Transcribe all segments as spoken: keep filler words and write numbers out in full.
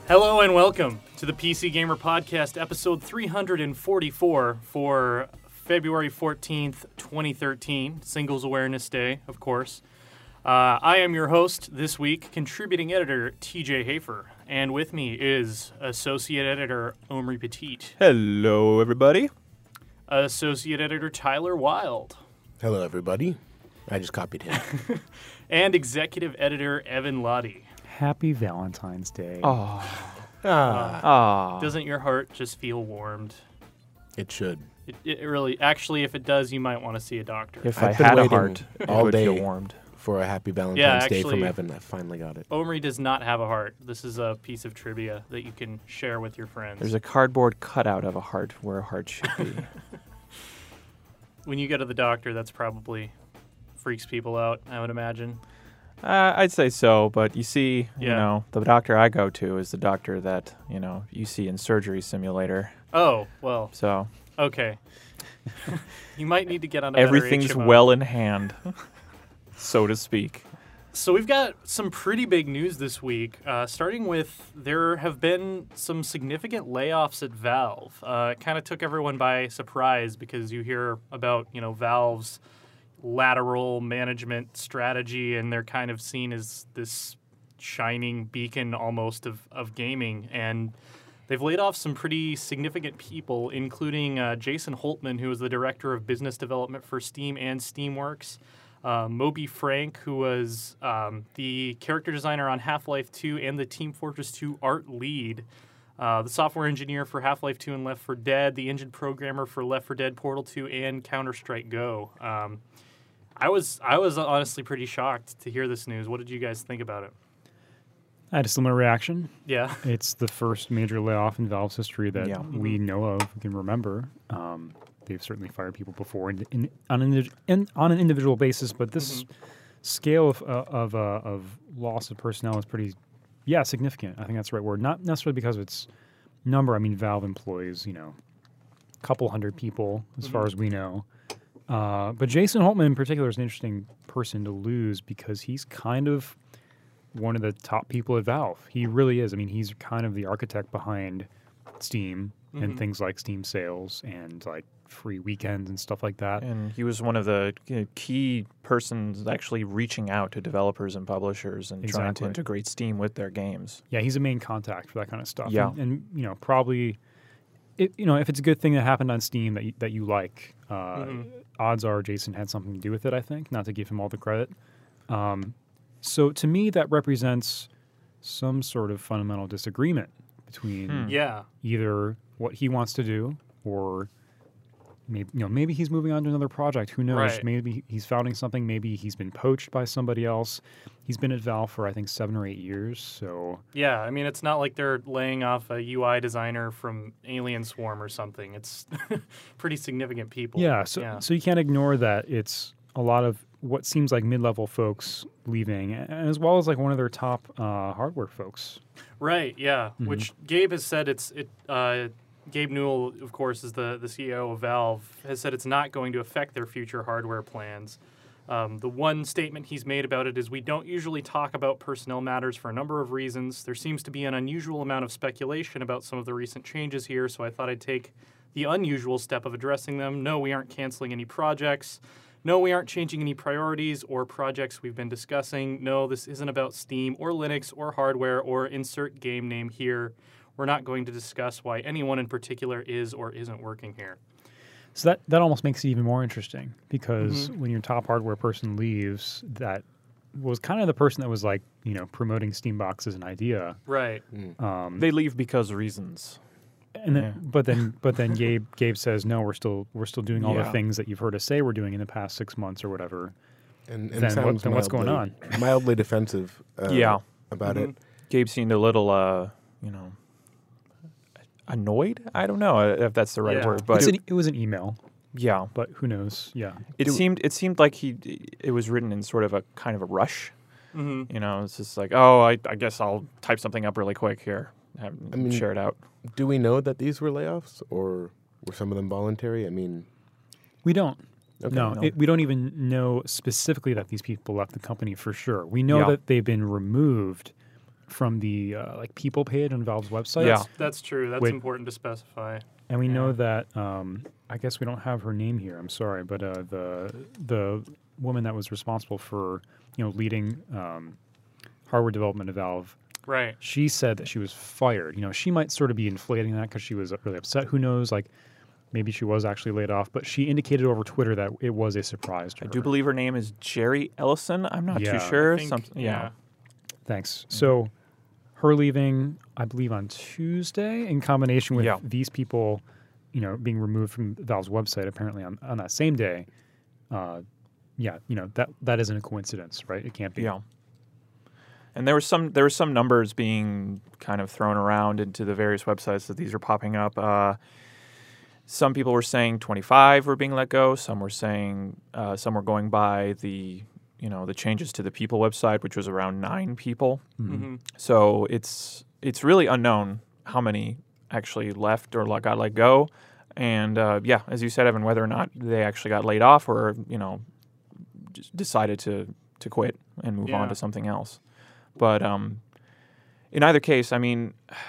Hello and welcome to the P C Gamer Podcast, episode three hundred forty-four for February fourteenth, twenty thirteen, Singles Awareness Day, of course. Uh, I am your host this week, contributing editor T J Hafer, and with me is associate editor Omri Petit. Hello, everybody. Associate editor Tyler Wilde. Hello, everybody. I just copied him. And executive editor Evan Lottie. Happy Valentine's Day. Oh, Ah, oh. Doesn't your heart just feel warmed? it should. It, it really, actually, if it does, you might want to see a doctor. If I've I been had a waiting heart, it all would day. feel warmed. For a happy Valentine's Yeah, Day from actually- Evan, I finally got it. Omri does not have a heart. This is a piece of trivia that you can share with your friends. There's a cardboard cutout of a heart where a heart should be. When you go to the doctor, that's probably freaks people out, I would imagine. uh, I'd say so, but you see, you Yeah. know, the doctor I go to is the doctor that, you know, you see in Surgery Simulator. Oh, well, So okay. You might need to get on a better everything's H M O. well in hand, so to speak. So we've got some pretty big news this week, uh, starting with there have been some significant layoffs at Valve. Uh, it kind of took everyone by surprise because you hear about, you know, Valve's lateral management strategy, and they're kind of seen as this shining beacon almost of, of gaming. And they've laid off some pretty significant people, including uh, Jason Holtman, who is the director of business development for Steam and Steamworks. Uh, Moby Frank, who was um, the character designer on Half-Life two and the Team Fortress two art lead, uh, the software engineer for Half-Life two and Left four Dead, the engine programmer for Left four Dead, Portal two, and Counter-Strike Go. Um, I was I was honestly pretty shocked to hear this news. What did you guys think about it? I had a similar reaction. Yeah. It's the first major layoff in Valve's history that Yeah. we know of, we can remember. Um, they've certainly fired people before in, in, on, an, indi- in, on an individual basis, but this scale of uh, of, uh, of loss of personnel is pretty, yeah, significant. I think that's the right word. Not necessarily because of its number. I mean, Valve employs, you know, a couple hundred people as far as we know. Uh, but Jason Holtman in particular is an interesting person to lose because he's kind of one of the top people at Valve. He really is. I mean, he's kind of the architect behind Steam and things like Steam sales and like free weekends and stuff like that. And he was one of the you know, key persons actually reaching out to developers and publishers and trying to Exactly. integrate Steam with their games. Yeah, he's a main contact for that kind of stuff. Yeah. And, and you know, probably, it, you know, if it's a good thing that happened on Steam that you, that you like, uh, odds are Jason had something to do with it, I think, not to give him all the credit. Um, so to me, that represents some sort of fundamental disagreement between Yeah. either what he wants to do or maybe you know maybe he's moving on to another project. Who knows? Right. Maybe he's founding something. Maybe he's been poached by somebody else. He's been at Valve for I think seven or eight years. So Yeah, I mean, it's not like they're laying off a U I designer from Alien Swarm or something. It's pretty significant people. yeah, so so you can't ignore that. It's a lot of what seems like mid-level folks leaving, a- as well as like one of their top uh, hardware folks. Right, yeah. Which Gabe has said it's it. Uh, Gabe Newell, of course, is the, the C E O of Valve, has said it's not going to affect their future hardware plans. Um, the one statement he's made about it is, we don't usually talk about personnel matters for a number of reasons. There seems to be an unusual amount of speculation about some of the recent changes here, so I thought I'd take the unusual step of addressing them. No, we aren't canceling any projects. No, we aren't changing any priorities or projects we've been discussing. No, this isn't about Steam or Linux or hardware or insert game name here. We're not going to discuss why anyone in particular is or isn't working here. So that, that almost makes it even more interesting because when your top hardware person leaves, that was kind of the person that was like, you know, promoting Steambox as an idea. Right. Um, They leave because reasons. and then, yeah. but then, but then Gabe Gabe says, no, we're still we're still doing all the Yeah. things that you've heard us say we're doing in the past six months or whatever. And, and Then sounds what- then what's going mildly- Mildly defensive uh, Yeah. about it. Gabe seemed a little, uh, you know, annoyed. I don't know if that's the right Yeah. word, but It's an, it was an email, yeah, but who knows? Yeah, it Do- seemed it seemed like he it was written in sort of a kind of a rush. Mm-hmm. You know, it's just like, oh, I, I guess I'll type something up really quick here, have, I mean- share it out. Do we know that these were layoffs, or were some of them voluntary? I mean, we don't. okay. no, no. It, we don't even know specifically that these people left the company for sure. We know Yeah. that they've been removed from the uh, like people page on Valve's website. Yeah. That's, that's true. That's Wait. important to specify. And we Yeah. know that um, I guess we don't have her name here. I'm sorry, but uh, the the woman that was responsible for you know leading um, hardware development at Valve, Right. she said that she was fired. You know, she might sort of be inflating that because she was really upset. Who knows? Like, maybe she was actually laid off. But she indicated over Twitter that it was a surprise to I her. do believe her name is Jerry Ellison. I'm not Yeah. too sure. I think- Something, yeah. Thanks. So, her leaving, I believe, on Tuesday, in combination with Yeah. these people, you know, being removed from Valve's website apparently on, on that same day. Uh, yeah, you know that that isn't a coincidence, right? It can't be. Yeah. And there was some there were some numbers being kind of thrown around into the various websites that these are popping up. Uh, some people were saying twenty-five were being let go. Some were saying uh, some were going by the you know the changes to the People website, which was around nine people. Mm-hmm. So it's it's really unknown how many actually left or let- got let go. And uh, yeah, as you said, Evan, whether or not they actually got laid off or you know just decided to to quit and move on Yeah. to something else. But um, in either case, I mean,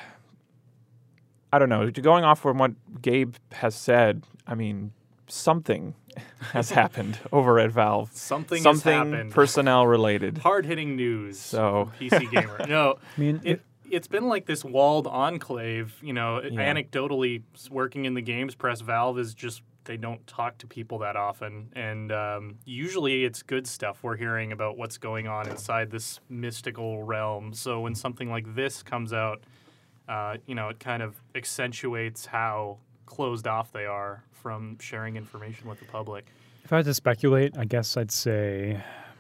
I don't know. Going off from what Gabe has said, I mean, something has happened over at Valve. Something, Something has happened. personnel related. Hard-hitting news So- from P C Gamer. No, I mean, it, it's been like this walled enclave, you know, Yeah. anecdotally s- working in the games press, Valve is just, they don't talk to people that often. And um, usually it's good stuff we're hearing about what's going on inside this mystical realm. So when something like this comes out, uh, you know, it kind of accentuates how closed off they are from sharing information with the public. if I had to speculate, I guess I'd say,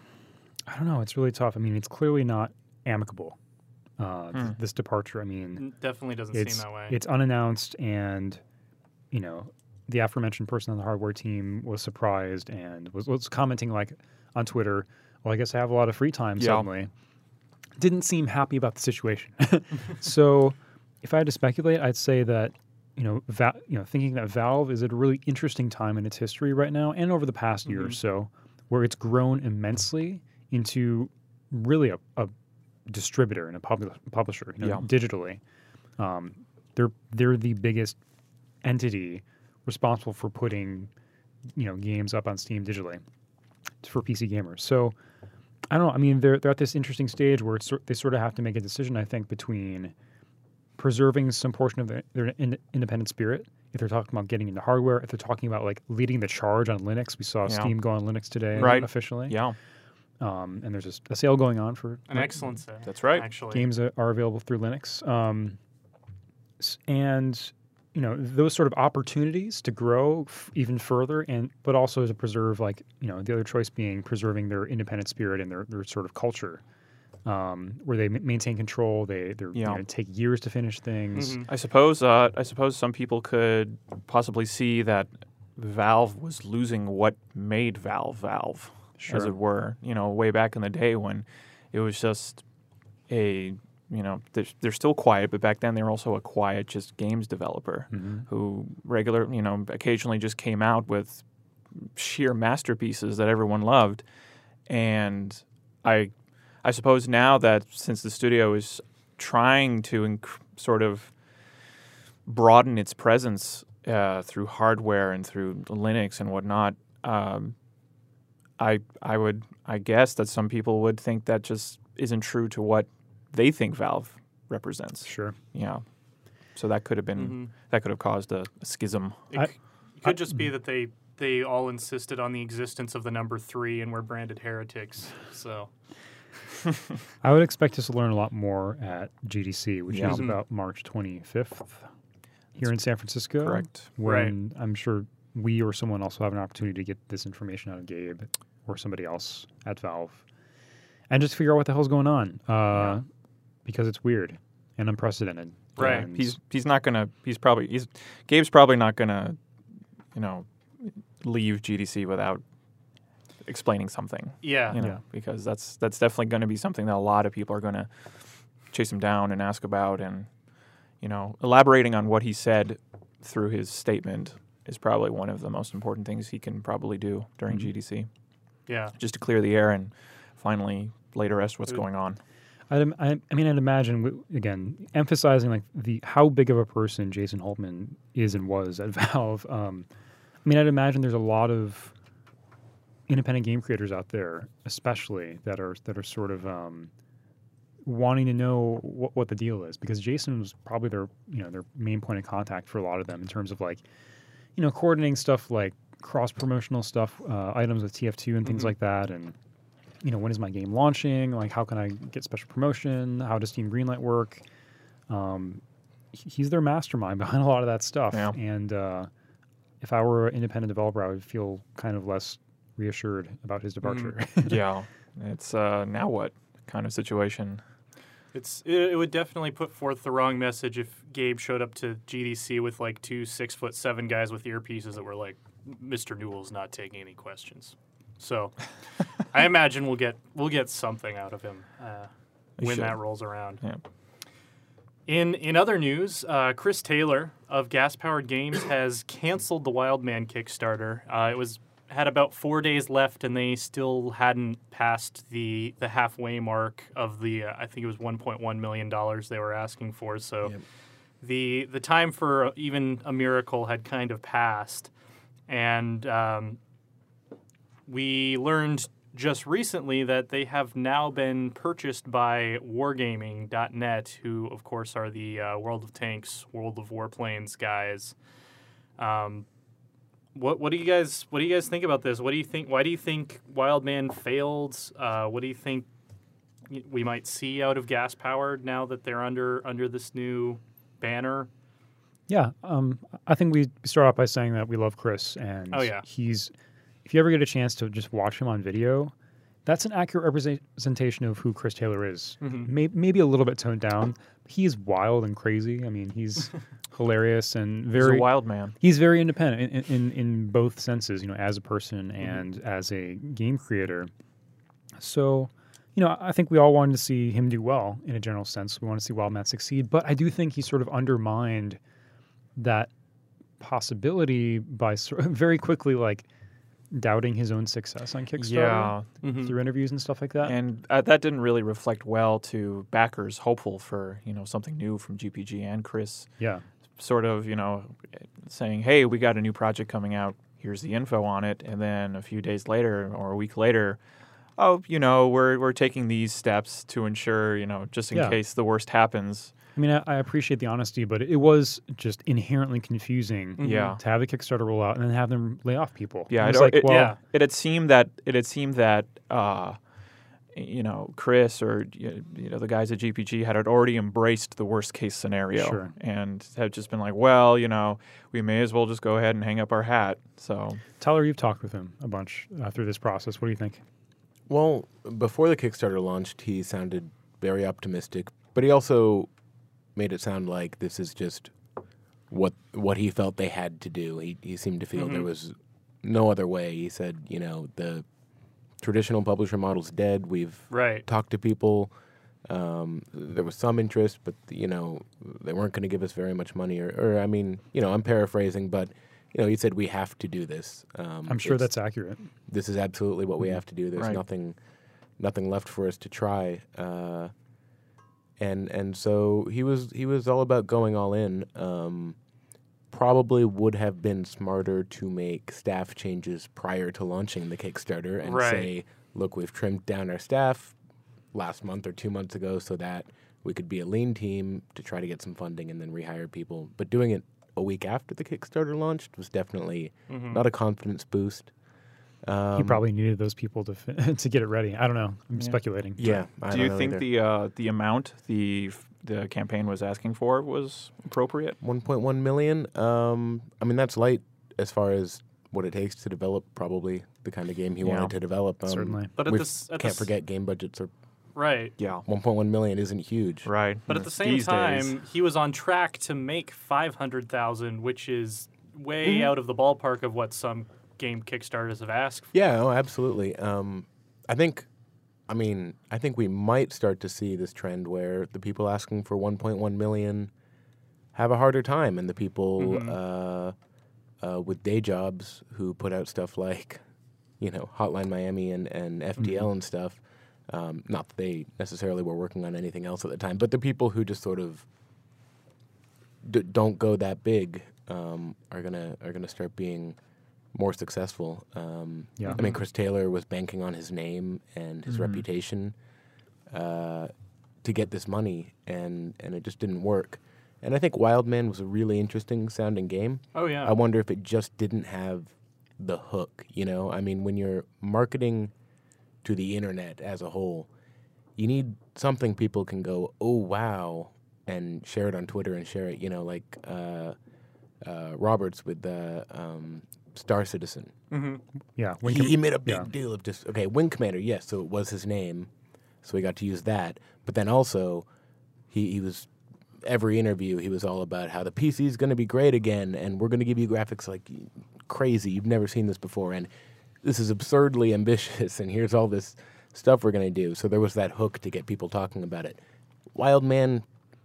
I don't know. It's really tough. I mean, it's clearly not amicable. Uh, th- Hmm. this departure. I mean, N- Definitely doesn't it's seem that way. it's unannounced, and you know, the aforementioned person on the hardware team was surprised and was, was commenting like on Twitter, "Well, I guess I have a lot of free time Yeah. suddenly." Didn't seem happy about the situation. So, if I had to speculate, I'd say that you know, Va- you know, thinking that Valve is at a really interesting time in its history right now, and over the past year or Mhm. so, where it's grown immensely into really a, a distributor and a pub- publisher, you know, Yeah. digitally. Um, they're they're the biggest entity responsible for putting, you know, games up on Steam digitally for P C gamers. So I don't know. I mean, they're they're at this interesting stage where it's, sor- they sort of have to make a decision, I think, between preserving some portion of their, their in, independent spirit. If they're talking about getting into hardware, if they're talking about like leading the charge on Linux, we saw Yeah. Steam go on Linux today, Right. officially. Yeah, Um, and there's a, a sale going on for An excellent set. that's right. Actually, games that are available through Linux. Um, s- and you know those sort of opportunities to grow f- even further, and but also to preserve, like you know, the other choice being preserving their independent spirit and their, their sort of culture, um, where they ma- maintain control. They they Yeah. you know, take years to finish things. Mhm. I suppose. Uh, I suppose some people could possibly see that Valve was losing what made Valve Valve, as Sure. it were. You know, way back in the day when it was just a. You know, they're, they're still quiet, but back then they were also a quiet, just games developer Mhm. who regular, you know, occasionally just came out with sheer masterpieces that everyone loved. And I, I suppose now that since the studio is trying to inc- sort of broaden its presence uh, through hardware and through Linux and whatnot, um, I I would I guess that some people would think that just isn't true to what they think Valve represents. Sure. Yeah. So that could have been Mhm. that could have caused a, a schism. It, I- c- it could just be that they they all insisted on the existence of the number three and were branded heretics. So I would expect us to learn a lot more at G D C, which Yeah. is Mhm. about March twenty-fifth here in San Francisco. Correct. When I'm sure we or someone else will have an opportunity to get this information out of Gabe or somebody else at Valve, and just figure out what the hell's going on, uh, Yeah. because it's weird and unprecedented. Right. And He's he's not gonna. He's probably he's Gabe's probably not gonna, you know, leave G D C without explaining something. yeah, You know, Yeah. because that's that's definitely going to be something that a lot of people are going to chase him down and ask about, and you know, elaborating on what he said through his statement is probably one of the most important things he can probably do during Mhm. G D C, yeah. just to clear the air and finally lay to rest what's Good. going on. I'd, im- I, I mean, I'd imagine w- again emphasizing like the how big of a person Jason Holtman is and was at Valve. Um, I mean, I'd imagine there's a lot of independent game creators out there, especially that are that are sort of um, wanting to know what, what the deal is, because Jason was probably their you know their main point of contact for a lot of them in terms of like you know coordinating stuff like cross promotional stuff, uh, items with T F two and things Mhm. like that, and you know when is my game launching? Like how can I get special promotion? How does Team Greenlight work? Um, he- he's their mastermind behind a lot of that stuff, Yeah. and uh, if I were an independent developer, I would feel kind of less reassured about his departure. yeah, it's uh, now what kind of situation? It's it, it would definitely put forth the wrong message if Gabe showed up to G D C with like two six foot seven guys with earpieces that were like, Mister Newell's not taking any questions. So I imagine we'll get we'll get something out of him uh, We when should. that rolls around. Yeah. In in other news, uh, Chris Taylor of Gas Powered Games has canceled the Wildman Kickstarter. Uh, it was had about four days left, and they still hadn't passed the the halfway mark of the uh, I think it was one point one million dollars they were asking for. So Yep. the the time for even a miracle had kind of passed, and um, we learned just recently that they have now been purchased by Wargaming dot net, who, of course, are the uh, World of Tanks, World of Warplanes guys. Um, what what do you guys what do you guys think about this? What do you think? Why do you think Wildman failed? Uh, what do you think y- we might see out of Gas Powered now that they're under under this new banner? Yeah, um, I think we start off by saying that we love Chris, and Oh, yeah. he's. If you ever get a chance to just watch him on video, that's an accurate representation of who Chris Taylor is. Mhm. May, maybe a little bit toned down. He's wild and crazy. I mean, he's hilarious and He's very a wild man. He's very independent in, in, in both senses, you know, as a person and as a game creator. So, you know, I think we all wanted to see him do well in a general sense. We want to see Wildman succeed, but I do think he sort of undermined that possibility by sort of very quickly, like, doubting his own success on Kickstarter Yeah, Mhm. through interviews and stuff like that. and uh, that didn't really reflect well to backers hopeful for you know something new from G P G and Chris. yeah. Sort of you know saying, "Hey, we got a new project coming out. Here's the info on it," and then a few days later or a week later, oh, you know, we're we're taking these steps to ensure you know just in Yeah. case the worst happens. I mean, I, I appreciate the honesty, but it was just inherently confusing Yeah. to have the Kickstarter roll out and then have them lay off people. Yeah, It it, was like, it, well, yeah. it had seemed that it had seemed that uh, you know Chris or you know the guys at G P G had already embraced the worst case scenario Sure. and had just been like, well, you know, we may as well just go ahead and hang up our hat. So Tyler, you've talked with him a bunch uh, through this process. What do you think? Well, before the Kickstarter launched, he sounded very optimistic, but he also made it sound like this is just what what he felt they had to do. He he seemed to feel there Mhm. was no other way. He said, you know, the traditional publisher model's dead. We've Right. talked to people. Um, there was some interest, but you know they weren't going to give us very much money. Or, or I mean, you know, I'm paraphrasing, but you know, he said we have to do this. Um, I'm sure it's- that's accurate. this is absolutely what we Mhm. have to do. There's Right. nothing, nothing left for us to try. Uh, and and so he was he was all about going all in. Um, probably would have been smarter to make staff changes prior to launching the Kickstarter and Right. say, look, we've trimmed down our staff last month or two months ago so that we could be a lean team to try to get some funding and then rehire people. But doing it a week after the Kickstarter launched was definitely Mhm. not a confidence boost. Um, He probably needed those people to fi- to get it ready. I don't know. I'm Yeah. speculating. Yeah. I do don't you know think either. the uh, the amount the the campaign was asking for was appropriate? one point one million? Um, I mean, that's light as far as what it takes to develop probably the kind of game he Yeah. wanted to develop. Um, Certainly. But at we this, at can't this, forget game budgets are right. Yeah, one point one million isn't huge. right. But at the same These time, days. he was on track to make five hundred thousand, which is way Mhm. out of the ballpark of what some game Kickstarters have asked for. Yeah, oh, absolutely. Um, I think, I mean, I think we might start to see this trend where the people asking for one point one million have a harder time, and the people Mhm. uh, uh, with day jobs who put out stuff like, you know, Hotline Miami and, and F D L Mm-hmm. and stuff, Um, not that they necessarily were working on anything else at the time, but the people who just sort of d- don't go that big um, are gonna are gonna start being more successful. Um, Yeah. I mean, Chris Taylor was banking on his name and his Mhm. reputation uh, to get this money, and and it just didn't work. And I think Wildman was a really interesting sounding game. Oh yeah. I wonder if it just didn't have the hook, you know? I mean, when you're marketing to the internet as a whole, you need something people can go, oh, wow, and share it on Twitter and share it, you know, like uh, uh, Roberts with the um, Star Citizen. hmm Yeah, He, Wing Com- he made a big yeah. deal of just, okay, Wing Commander, yes, so it was his name, so we got to use that. But then also, he, he was... every interview, he was all about how the P C is going to be great again, and we're going to give you graphics like crazy. You've never seen this before, and this is absurdly ambitious, and here's all this stuff we're going to do. So there was that hook to get people talking about it. Wildman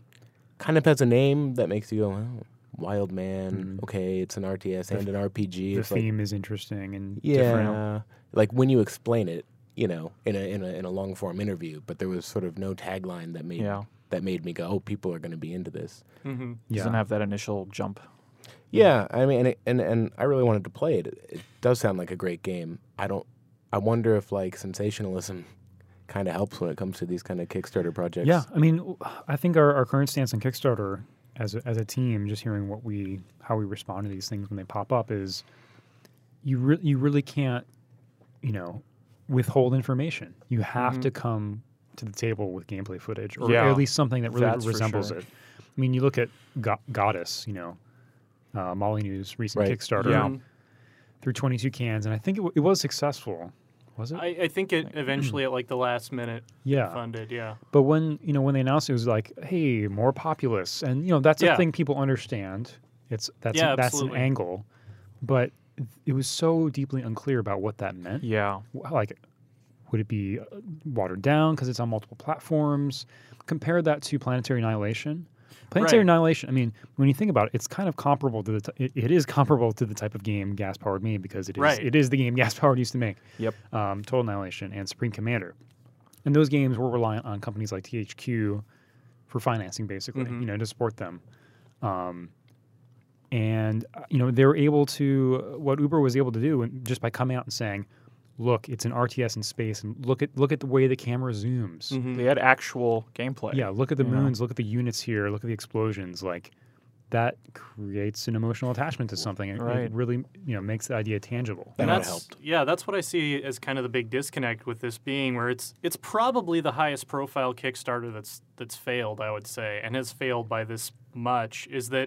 kind of has a name that makes you go, oh, Wildman, Mhm. okay, it's an R T S The and an R P G. the It's like, theme is interesting and yeah, different. like when you explain it, you know, in a in a in a long form interview, but there was sort of no tagline that made Yeah. that made me go, oh, people are going to be into this. hmm Yeah. Doesn't have that initial jump. Yeah, I mean, and, it, and and I really wanted to play it. it. It does sound like a great game. I don't. I wonder if like sensationalism kind of helps when it comes to these kind of Kickstarter projects. Yeah, I mean, I think our, our current stance on Kickstarter as a, as a team, just hearing what we how we respond to these things when they pop up, is you re- you really can't, you know, withhold information. You have Mhm. to come to the table with gameplay footage, or Yeah, at least something that really that's for resembles sure. it. I mean, you look at Go- Goddess, you know, uh, Molly News' recent Right. Kickstarter Yeah. through twenty-two cans, and I think it, w- it was successful. Was it? I, I think it eventually at like the last minute yeah. funded. Yeah. But when you know when they announced it, it was like, hey, more populous, and you know that's Yeah. a thing people understand. It's that's Yeah, that's an absolutely. angle, but it was so deeply unclear about what that meant. Yeah. Wh- Like, would it be uh, watered down because it's on multiple platforms? Compare that to Planetary Annihilation. Planetary Right. Annihilation. I mean, when you think about it, it's kind of comparable to the. T- it, it is comparable to the type of game Gas Powered made because it is Right. it is the game Gas Powered used to make. Yep. Um, Total Annihilation and Supreme Commander, and those games were reliant on companies like T H Q for financing, basically, Mhm. you know, to support them. Um, and uh, you know, they were able to what Uber was able to do, and just by coming out and saying, "Look, it's an R T S in space, and look at look at the way the camera zooms. Mhm. They had actual gameplay. Yeah, look at the you know? moons, look at the units here, look at the explosions. Like that creates an emotional attachment to something. It, Right. it really, you know, makes the idea tangible. That And would that's helped. yeah, that's what I see as kind of the big disconnect with this being where it's it's probably the highest profile Kickstarter that's that's failed, I would say, and has failed by this much, is that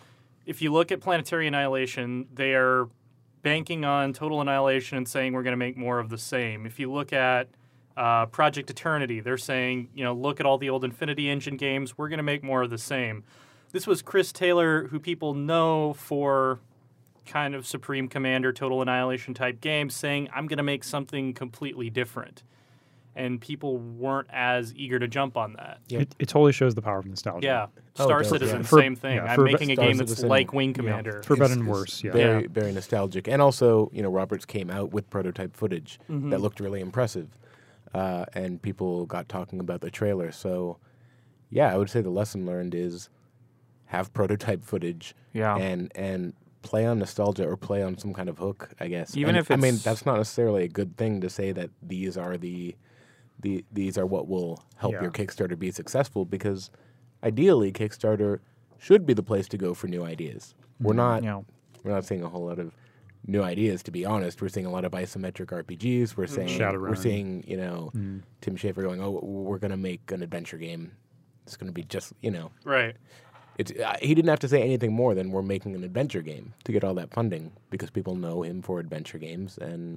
if you look at Planetary Annihilation, they are banking on Total Annihilation and saying we're going to make more of the same. If you look at uh, Project Eternity, they're saying, you know, look at all the old Infinity Engine games, we're going to make more of the same. This was Chris Taylor, who people know for kind of Supreme Commander, Total Annihilation type games, saying, I'm going to make something completely different. And people weren't as eager to jump on that. Yep. It, it totally shows the power of nostalgia. Yeah. Oh, Star it does, Citizen, yeah. For- same thing. yeah, I'm for making a Star game that's Citizen, like Wing yeah. Commander. For better It's- and it's worse, yeah. Very, Yeah. very nostalgic. And also, you know, Roberts came out with prototype footage Mhm. that looked really impressive. Uh, and people got talking about the trailer. So, yeah, I would say the lesson learned is have prototype footage Yeah. and and play on nostalgia or play on some kind of hook, I guess. Even And, if I mean, it's- that's not necessarily a good thing to say that these are the the these are what will help Yeah. your Kickstarter be successful, because ideally Kickstarter should be the place to go for new ideas. We're not You know, we're not seeing a whole lot of new ideas, to be honest. We're seeing a lot of isometric R P Gs. We're saying Shadowrun. we're seeing, you know, Mm. Tim Schafer going, "Oh, we're going to make an adventure game. It's going to be just, you know, Right. it's uh, he didn't have to say anything more than we're making an adventure game to get all that funding, because people know him for adventure games, and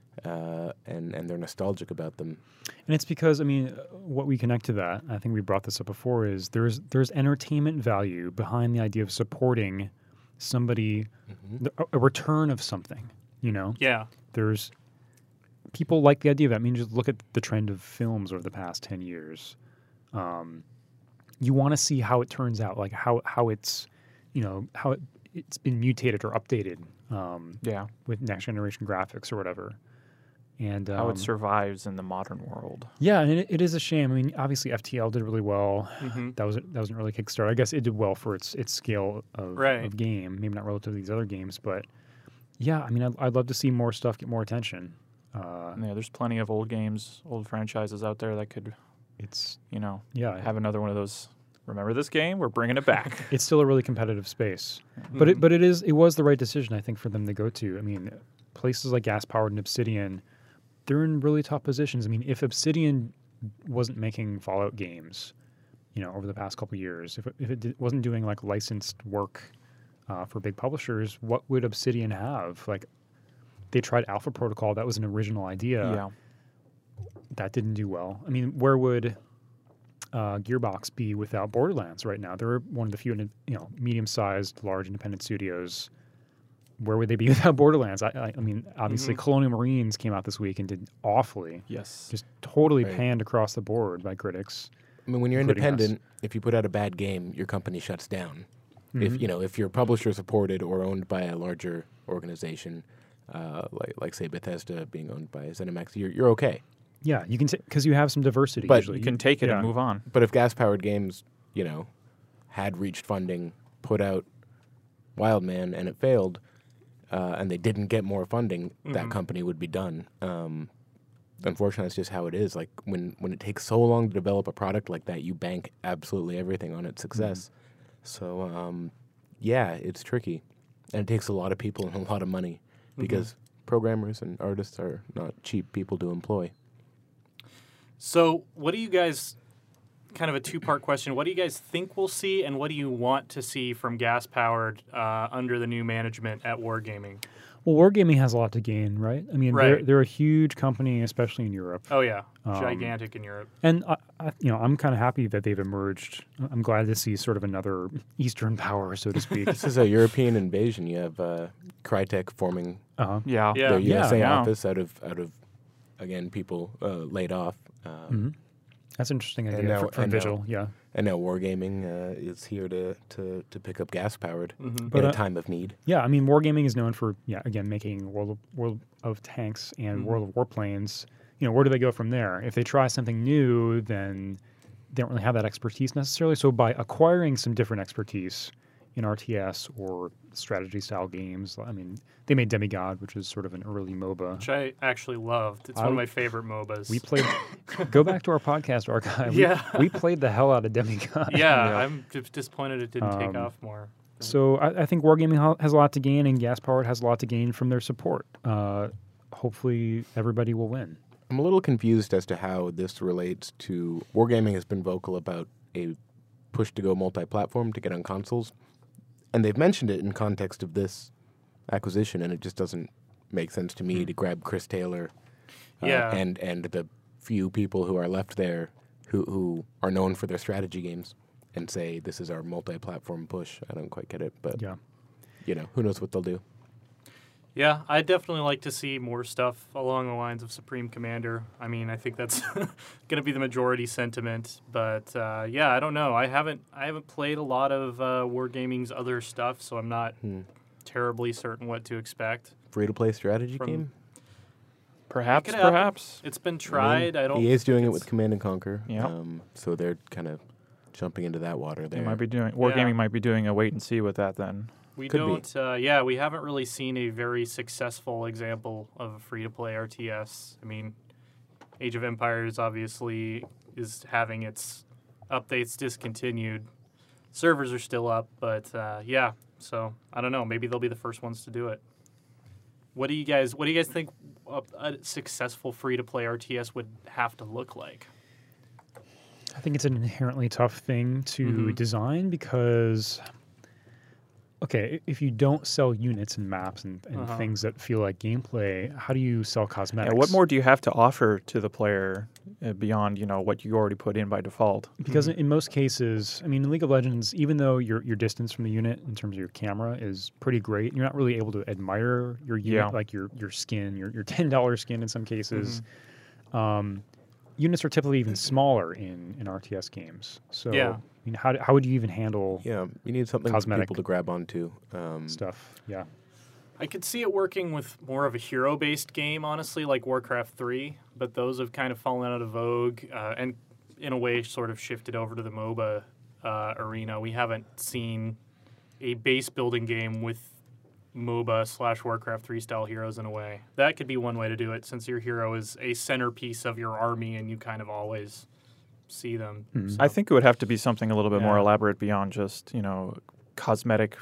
uh, and and they're nostalgic about them. And it's because, I mean, uh, what we connect to that, I think we brought this up before, is there's there's entertainment value behind the idea of supporting somebody, Mm-hmm. th- a, a return of something, you know? Yeah. There's people like the idea of that. I mean, just look at the trend of films over the past ten years. Um, you want to see how it turns out, like how, how it's, you know, how it, it's been mutated or updated um, yeah. with next generation graphics or whatever. and um, How it survives in the modern world. yeah, and it, it is a shame. I mean, obviously F T L did really well. Mm-hmm. That was that wasn't really Kickstarter. I guess it did well for its its scale of, Right. of game, maybe not relative to these other games, but yeah, I mean, I'd, I'd love to see more stuff get more attention. Uh, Yeah, there's plenty of old games, old franchises out there that could, it's you know, yeah, have another one of those. Remember this game? We're bringing it back. it's still a really competitive space, but it but it is it was the right decision, I think, for them to go to. I mean, places like Gas Powered and Obsidian, they're in really tough positions. I mean, if Obsidian wasn't making Fallout games, you know, over the past couple of years, if it, if it did, wasn't doing like licensed work uh, for big publishers, what would Obsidian have? Like, they tried Alpha Protocol. That was an original idea. yeah. That didn't do well. I mean, where would uh, Gearbox be without Borderlands right now? They're one of the few, you know, medium-sized, large independent studios. Where would they be without Borderlands? I, I, I mean, obviously, Mhm. Colonial Marines came out this week and did awfully, Yes. just totally Right. panned across the board by critics. I mean, when you're Including us. independent, if you put out a bad game, your company shuts down. If Mhm. you know, if you're publisher supported or owned by a larger organization, uh, like like say Bethesda being owned by ZeniMax, you're you're okay. Yeah, you can because you have some diversity. But usually. You can take it yeah. and move on. But if Gas Powered Games, you know, had reached funding, put out Wildman, and it failed, uh, and they didn't get more funding, that Mhm. company would be done. Um, unfortunately, it's just how it is. Like when when it takes so long to develop a product like that, you bank absolutely everything on its success. So um, yeah, it's tricky, and it takes a lot of people and a lot of money because programmers and artists are not cheap people to employ. So, what do you guys? Kind of a two-part question. What do you guys think we'll see, and what do you want to see from Gas Powered uh, under the new management at Wargaming? Well, Wargaming has a lot to gain, right? I mean, they're Right. they're a huge company, especially in Europe. Oh yeah, Um, gigantic in Europe. And I, I, you know, I'm kind of happy that they've emerged. I'm glad to see sort of another Eastern power, so to speak. This is a European invasion. You have uh, Crytek forming uh-huh. Yeah. Yeah. their U S A Yeah. office out of out of again people uh, laid off. Um, Mhm. That's an interesting And idea now- for, for and now- Vigil. Yeah, And now Wargaming uh, is here to, to, to pick up Gas Powered Mhm. But, in uh, a time of need. yeah. I mean, Wargaming is known for yeah, again, making World of, World of Tanks and Mhm. World of Warplanes. You know, where do they go from there? If they try something new, then they don't really have that expertise necessarily. So by acquiring some different expertise in R T S or strategy style games, I mean, they made Demigod, which is sort of an early MOBA. Which I actually loved. It's I one of w- my favorite MOBAs. We played. Go back to our podcast archive. We, Yeah. we played the hell out of Demigod. yeah, Yeah. I'm just disappointed it didn't take Um, off more. So I, I think Wargaming ha- has a lot to gain, and Gas Powered has a lot to gain from their support. Uh, hopefully, everybody will win. I'm a little confused as to how this relates to Wargaming has been vocal about a push to go multi-platform to get on consoles, and they've mentioned it in context of this acquisition, and it just doesn't make sense to me to grab Chris Taylor uh, Yeah. and and the few people who are left there who who are known for their strategy games and say this is our multi-platform push. I don't quite get it, but Yeah. you know, who knows what they'll do. Yeah, I'd definitely like to see more stuff along the lines of Supreme Commander. I mean, I think that's going to be the majority sentiment. But uh, yeah, I don't know. I haven't I haven't played a lot of uh, Wargaming's other stuff, so I'm not Hmm. terribly certain what to expect. Free-to-play strategy From- game? Perhaps, It could happen. perhaps. It's been I mean, tried. I, don't. E A's doing it think with it's- Command and Conquer. Yeah. Um, so they're kind of jumping into that water They there. might be doing Wargaming Yeah. might be doing a wait and see with that then. We Could be. don't. Uh, yeah, we haven't really seen a very successful example of a free-to-play R T S. I mean, Age of Empires obviously is having its updates discontinued. Servers are still up, but uh, yeah. So I don't know. Maybe they'll be the first ones to do it. What do you guys? What do you guys think a, a successful free-to-play R T S would have to look like? I think it's an inherently tough thing to Mhm. design because, okay, if you don't sell units and maps and, and Uh-huh. things that feel like gameplay, how do you sell cosmetics? Yeah, what more do you have to offer to the player uh, beyond, you know, what you already put in by default? Because Mhm. in most cases, I mean, in League of Legends, even though your your distance from the unit in terms of your camera is pretty great, you're not really able to admire your unit, Yeah. like your your skin, your your ten dollar skin in some cases. Um, units are typically even smaller in, in R T S games. So, Yeah. I mean, how, do- how would you even handle Yeah, you need something Cosmetic. for people to grab onto. Um, stuff? Yeah. I could see it working with more of a hero-based game, honestly, like Warcraft three, but those have kind of fallen out of vogue uh, and, in a way, sort of shifted over to the MOBA uh, arena. We haven't seen a base-building game with MOBA slash Warcraft three style heroes in a way. That could be one way to do it, since your hero is a centerpiece of your army and you kind of always see them. Mm-hmm. So- I think it would have to be something a little bit more Yeah. elaborate beyond just, you know, cosmetic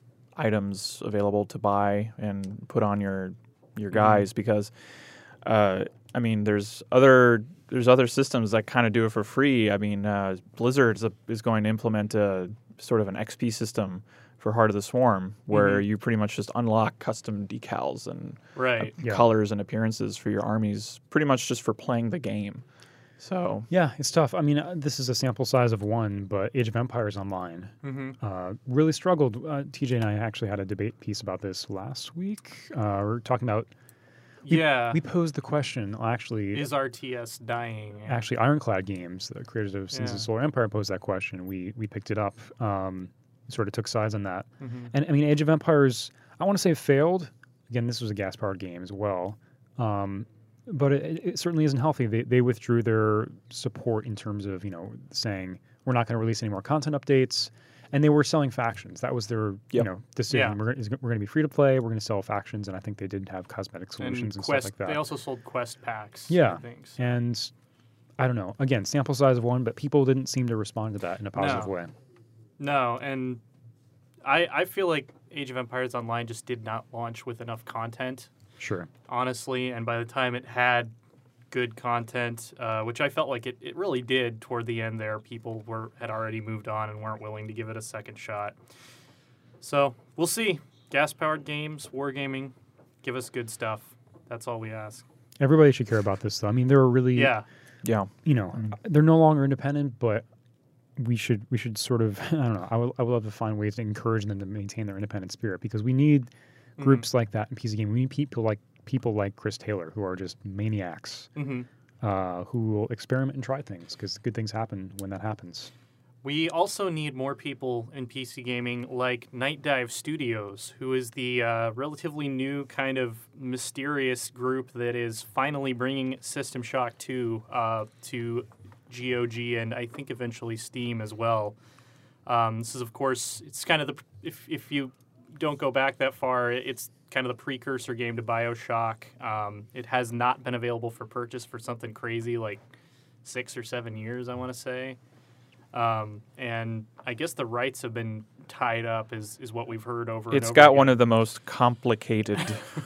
items available to buy and put on your your Mhm. guys because uh, I mean there's other there's other systems that kind of do it for free. I mean uh, Blizzard is, a, is going to implement a sort of an X P system for Heart of the Swarm where Mhm. you pretty much just unlock custom decals and Right. uh, Yeah. colors and appearances for your armies pretty much just for playing the game. So Yeah, it's tough. I mean, uh, this is a sample size of one, but Age of Empires Online Mm-hmm. uh, really struggled. Uh, T J and I actually had a debate piece about this last week. Uh, we're talking about. We, Yeah. We posed the question. Actually, Is R T S dying? actually, Ironclad Games, the creators of Sins Yeah. of Solar Empire, posed that question. We we picked it up. Um, sort of took sides on that. Mhm. And I mean, Age of Empires, I want to say failed. Again, this was a gas powered game as well. Um, but it, it certainly isn't healthy. They, they withdrew their support in terms of, you know, saying we're not going to release any more content updates. And they were selling factions. That was their, you Yep. know, decision. Yeah. We're, gonna- we're going to be free to play. We're going to sell factions. And I think they did have cosmetic solutions And and, Quest, stuff like that. they also sold Quest packs. Yeah. I think. So. And I don't know. Again, sample size of one, but people didn't seem to respond to that in a positive No. way. No, and I I feel like Age of Empires Online just did not launch with enough content, Sure. honestly. And by the time it had good content, uh, which I felt like it, it really did toward the end there, people were had already moved on and weren't willing to give it a second shot. So we'll see. Gas-powered games, wargaming, give us good stuff. That's all we ask. Everybody should care about this, though. I mean, there are really, Yeah. yeah. you know, they're no longer independent, but we should we should sort of, I don't know, I would, I would love to find ways to encourage them to maintain their independent spirit because we need groups like that in P C gaming. We need people like people like Chris Taylor who are just maniacs Mm-hmm. uh, who will experiment and try things because good things happen when that happens. We also need more people in P C gaming like Night Dive Studios, who is the uh, relatively new kind of mysterious group that is finally bringing System Shock two uh, to G O G and I think eventually Steam as well. Um, this is, of course, it's kind of the, if, if you don't go back that far, it's kind of the precursor game to BioShock. Um, it has not been available for purchase for something crazy like six or seven years, I want to say. Um, and I guess the rights have been tied up, is, is what we've heard over and It's over got again. one of the most complicated,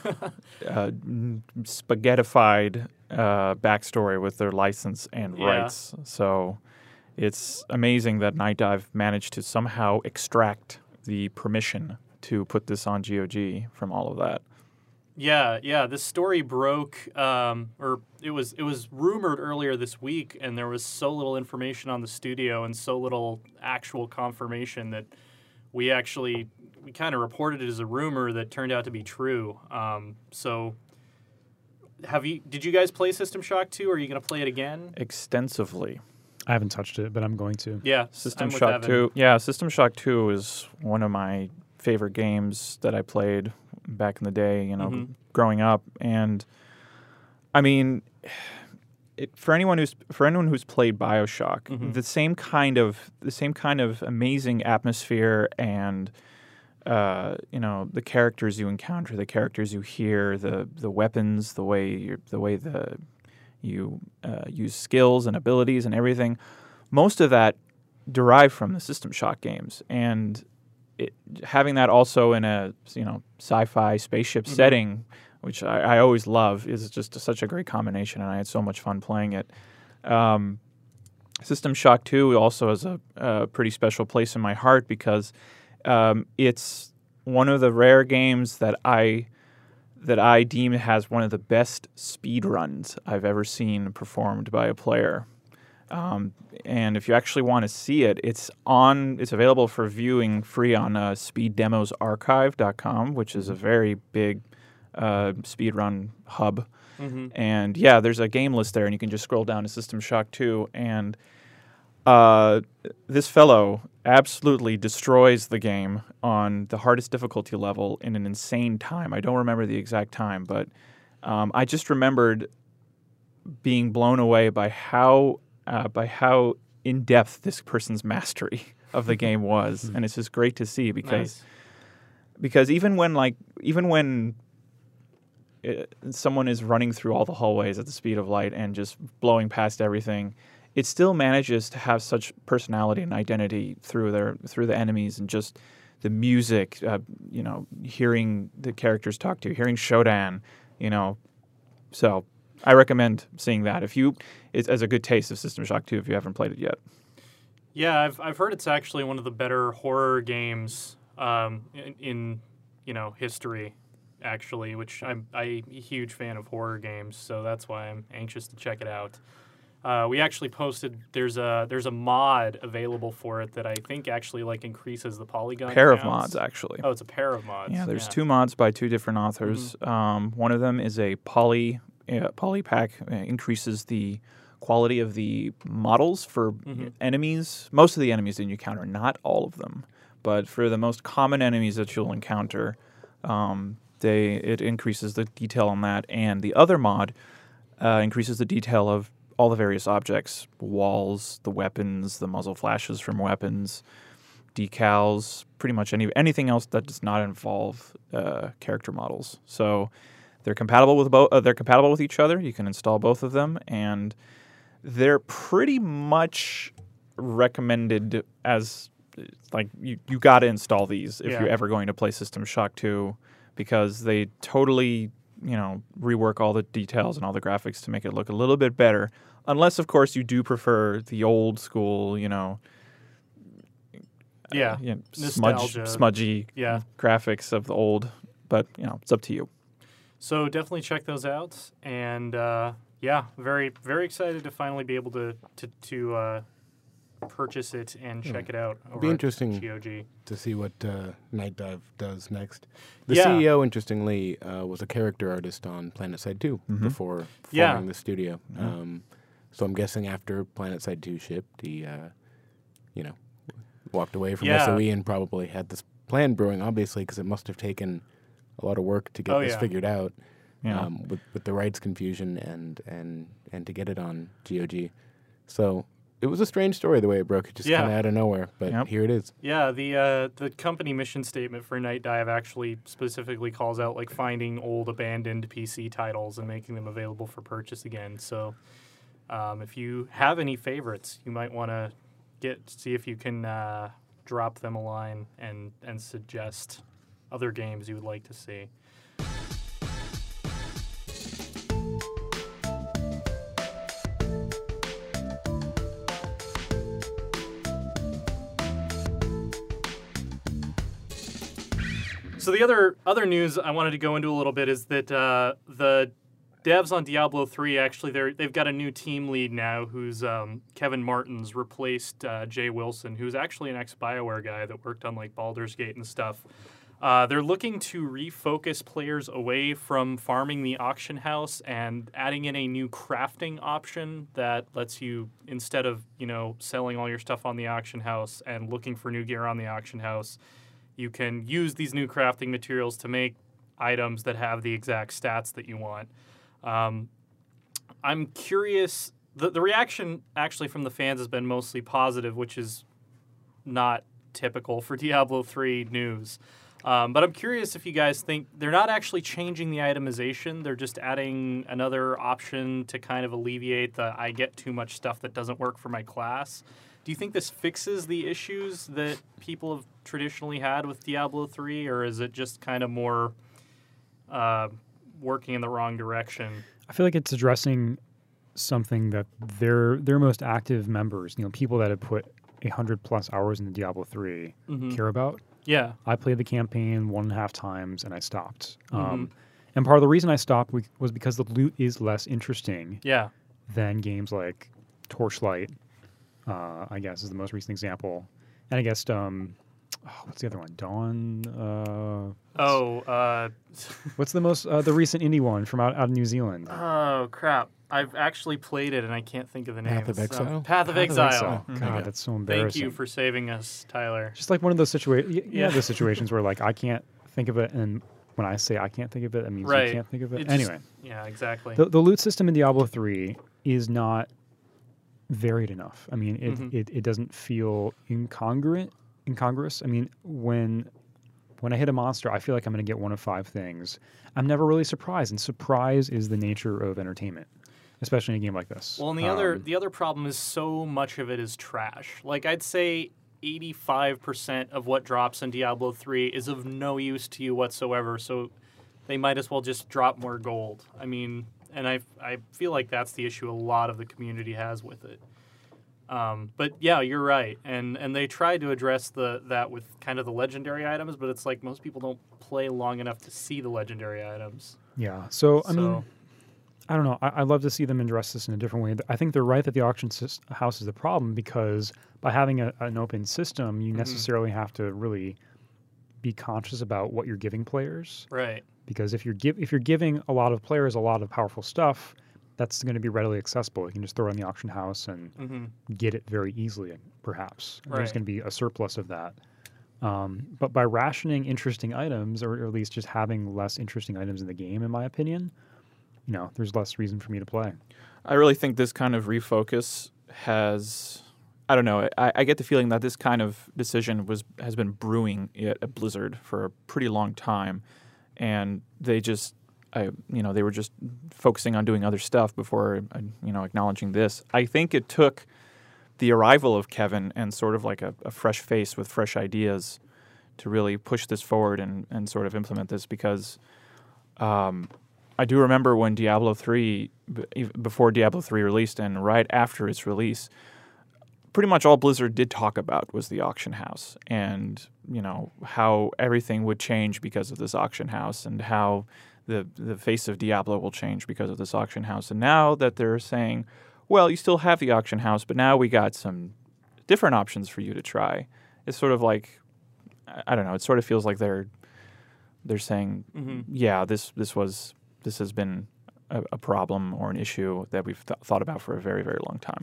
uh, n- spaghettified uh, backstory with their license and Yeah. rights. So it's amazing that Night Dive managed to somehow extract the permission to put this on G O G from all of that. Yeah, yeah. This story broke, um, or it was it was rumored earlier this week, and there was so little information on the studio and so little actual confirmation that we actually we kind of reported it as a rumor that turned out to be true. Um, so, have you? Did you guys play System Shock two? Are you going to play it again? Extensively. I haven't touched it, but I'm going to. Yeah, System I'm with Shock Evan. two. Yeah, System Shock two is one of my favorite games that I played back in the day, you know, Mhm. growing up. And I mean, it, for anyone who's for anyone who's played BioShock, Mhm. the same kind of the same kind of amazing atmosphere and uh, you know, the characters you encounter, the characters you hear, the the weapons, the way you the way the you uh, use skills and abilities and everything. Most of that derived from the System Shock games, and it, having that also in a you know sci-fi spaceship Mhm. setting, which I, I always love, is just a, such a great combination, and I had so much fun playing it. Um, System Shock two also has a, a pretty special place in my heart because um, it's one of the rare games that I that I deem has one of the best speed runs I've ever seen performed by a player. Um, and if you actually want to see it, it's on. It's available for viewing free on uh, speed demos archive dot com, which is a very big uh, speedrun hub. Mhm. And yeah, there's a game list there, and you can just scroll down to System Shock two. And Uh, this fellow absolutely destroys the game on the hardest difficulty level in an insane time. I don't remember the exact time, but um, I just remembered being blown away by how uh, by how in depth this person's mastery of the game was, and it's just great to see because Nice. because even when like even when it, someone is running through all the hallways at the speed of light and just blowing past everything, it still manages to have such personality and identity through their through the enemies and just the music. Uh, you know, hearing the characters talk to you, hearing Shodan. You know, so I recommend seeing that if you. It's as a good taste of System Shock two if you haven't played it yet. Yeah, I've I've heard it's actually one of the better horror games um, in, in you know history, actually. Which I'm I'm a huge fan of horror games, so that's why I'm anxious to check it out. Uh, we actually posted there's a there's a mod available for it that I think actually like increases the polygon. Pair of counts. mods actually. Oh, it's a pair of mods. Yeah, there's two mods by two different authors. Um, one of them is a poly uh, poly pack, uh, increases the quality of the models for Mhm. enemies. Most of the enemies that you encounter, not all of them, but for the most common enemies that you'll encounter, um, they it increases the detail on that. And the other mod uh, increases the detail of all the various objects, walls, the weapons, the muzzle flashes from weapons, decals, pretty much any anything else that does not involve uh, character models. So they're compatible with both. Uh, they're compatible with each other. You can install both of them, and they're pretty much recommended as like you you got to install these if Yeah. you're ever going to play System Shock two because they totally you know rework all the details and all the graphics to make it look a little bit better. Unless, of course, you do prefer the old school, you know, Yeah, uh, you know, smudge, nostalgia. smudgy Yeah. graphics of the old. But you know, it's up to you. So definitely check those out, and uh, yeah, very very excited to finally be able to to, to uh, purchase it and check it out. Over Be at interesting. G O G. To see what uh, Night Dive does next. The Yeah. C E O, interestingly, uh, was a character artist on PlanetSide two Mhm. before forming Yeah. the studio. Yeah. Um, so I'm guessing after PlanetSide two shipped, he, uh, you know, walked away from Yeah. S O E and probably had this plan brewing, obviously, because it must have taken a lot of work to get Oh, this yeah. figured out Yeah. um, with, with the rights confusion and, and, and to get it on G O G. So it was a strange story the way it broke. It just Yeah. kind of out of nowhere, but Yep. here it is. Yeah, the uh, the company mission statement for Night Dive actually specifically calls out like finding old abandoned P C titles and making them available for purchase again. So um, if you have any favorites, you might want to get see if you can uh, drop them a line and and suggest other games you would like to see. So the other other news I wanted to go into a little bit is that uh, the devs on Diablo three actually they're they've got a new team lead now who's um, Kevin Martins replaced uh, Jay Wilson, who's actually an ex-BioWare guy that worked on like Baldur's Gate and stuff. Uh, they're looking to refocus players away from farming the auction house and adding in a new crafting option that lets you, instead of you know selling all your stuff on the auction house and looking for new gear on the auction house, you can use these new crafting materials to make items that have the exact stats that you want. Um, I'm curious. The, the reaction actually from the fans has been mostly positive, which is not typical for Diablo three news. Um, but I'm curious if you guys think they're not actually changing the itemization. They're just adding another option to kind of alleviate the I get too much stuff that doesn't work for my class. Do you think this fixes the issues that people have traditionally had with Diablo three, or is it just kind of more uh, working in the wrong direction? I feel like it's addressing something that their their most active members, you know, people that have put a hundred plus hours into Diablo three, Mhm. care about. Yeah. I played the campaign one and a half times and I stopped. Mhm. Um, and part of the reason I stopped we- was because the loot is less interesting Yeah. than games like Torchlight. Uh, I guess is the most recent example, and I guess um, oh, what's the other one? Dawn. Uh, Oh. Uh, what's the most uh, the recent indie one from out, out of New Zealand? oh crap. I've actually played it, and I can't think of the name. Path of So- Exile? Path of Exile. God, Mhm. that's so Thank embarrassing. you for saving us, Tyler. Just like one of those situations, yeah, Yeah. those situations where like I can't think of it, and when I say I can't think of it, that means Right. you can't think of it. It just- anyway, Yeah, exactly. the, the loot system in Diablo three is not varied enough. I mean, it, Mhm. it, it doesn't feel incongruent, incongruous. I mean, when when I hit a monster, I feel like I'm going to get one of five things. I'm never really surprised, and surprise is the nature of entertainment, especially in a game like this. Well, and the other Um, the other problem is so much of it is trash. Like I'd say eighty-five percent of what drops in Diablo three is of no use to you whatsoever, so they might as well just drop more gold. I mean, and I I feel like that's the issue a lot of the community has with it. Um, but yeah, you're right, and and they tried to address the that with kind of the legendary items, but it's like most people don't play long enough to see the legendary items. Yeah. So, I mean, So- I don't know. I, I'd love to see them address this in a different way. I think they're right that the auction sys- house is the problem because by having a, an open system, you Mhm. necessarily have to really be conscious about what you're giving players. Right. Because if you're give if you're giving a lot of players a lot of powerful stuff, that's going to be readily accessible. You can just throw it in the auction house and hmm get it very easily. Perhaps there's Right. going to be a surplus of that. Um, but by rationing interesting items, or, or at least just having less interesting items in the game, in my opinion, you know, there's less reason for me to play. I really think this kind of refocus has, I don't know, I, I get the feeling that this kind of decision was has been brewing at at Blizzard for a pretty long time, and they just, I, you know, they were just focusing on doing other stuff before, uh, you know, acknowledging this. I think it took the arrival of Kevin and sort of like a, a fresh face with fresh ideas to really push this forward and, and sort of implement this because um, I do remember when Diablo three, b- ev- before Diablo three released and right after its release, pretty much all Blizzard did talk about was the auction house and, you know, how everything would change because of this auction house and how the the face of Diablo will change because of this auction house. And now that they're saying, well, you still have the auction house, but now we got some different options for you to try. It's sort of like, I I don't know, it sort of feels like they're they're saying, hmm yeah, this this was this has been a, a problem or an issue that we've th- thought about for a very, very long time.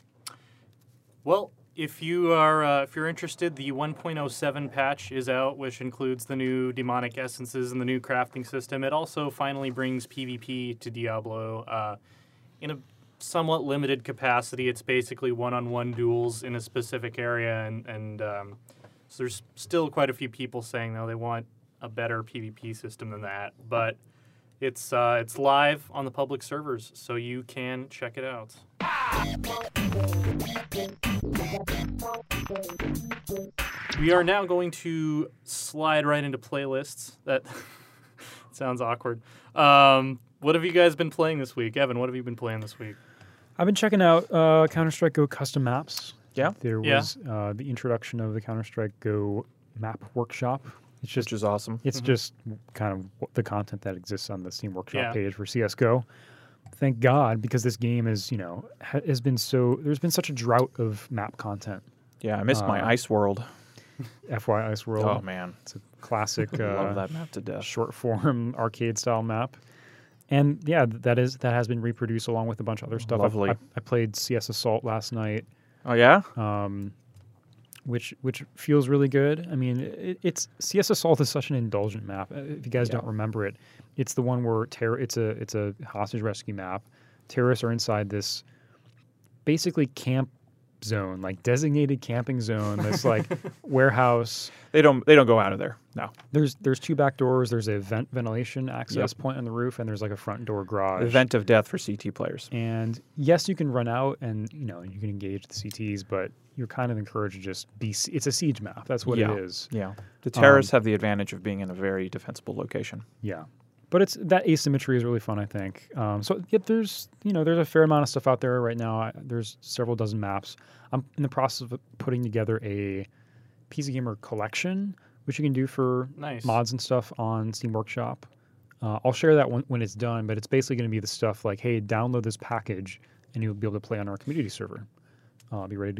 Well, if you are uh, if you're interested, the one point oh seven patch is out, which includes the new demonic essences and the new crafting system. It also finally brings PvP to Diablo uh, in a somewhat limited capacity. It's basically one-on-one duels in a specific area, and and um, so there's still quite a few people saying though they want a better PvP system than that, but it's uh, it's live on the public servers, so you can check it out. We are now going to slide right into playlists. That sounds awkward. Um, what have you guys been playing this week? Evan, what have you been playing this week? I've been checking out uh, Counter-Strike Go custom maps. Yeah? There Yeah. was uh, the introduction of the Counter-Strike Go map workshop. It's just Which is awesome. It's Mhm. just kind of what- the content that exists on the Steam Workshop Yeah. page for C S G O. Thank God, because this game is, you know, ha- has been so. There's been such a drought of map content. Yeah, I missed my Uh, Ice World. F Y I Ice World. Oh, man. It's a classic Love uh, that map to death. short form arcade style map. And yeah, th- that is that has been reproduced along with a bunch of other stuff. I've- Lovely. I, I played C S Assault last night. Oh, yeah? um, which which feels really good. I mean, it, it's C S Assault is such an indulgent map. Uh, If you guys Yeah. don't remember it, it's the one where terror. It's a it's a hostage rescue map. Terrorists are inside this basically camp zone, like designated camping zone. This like warehouse. They don't they don't go out of there. No. There's there's two back doors. There's a vent ventilation access point on the roof, and there's like a front door garage. Event of death for C T players. And yes, you can run out and you know you can engage the C Ts, but you're kind of encouraged to just be. It's a siege map. That's what Yeah. it is. Yeah. The terrorists Um, have the advantage of being in a very defensible location. Yeah, but it's that asymmetry is really fun. I think. Um, so yeah, there's you know there's a fair amount of stuff out there right now. I, there's several dozen maps. I'm in the process of putting together a P C Gamer collection, which you can do for Nice. mods and stuff on Steam Workshop. Uh, I'll share that when, when it's done, but it's basically going to be the stuff like, hey, download this package, and you'll be able to play on our community server. Uh, I'll be ready to go.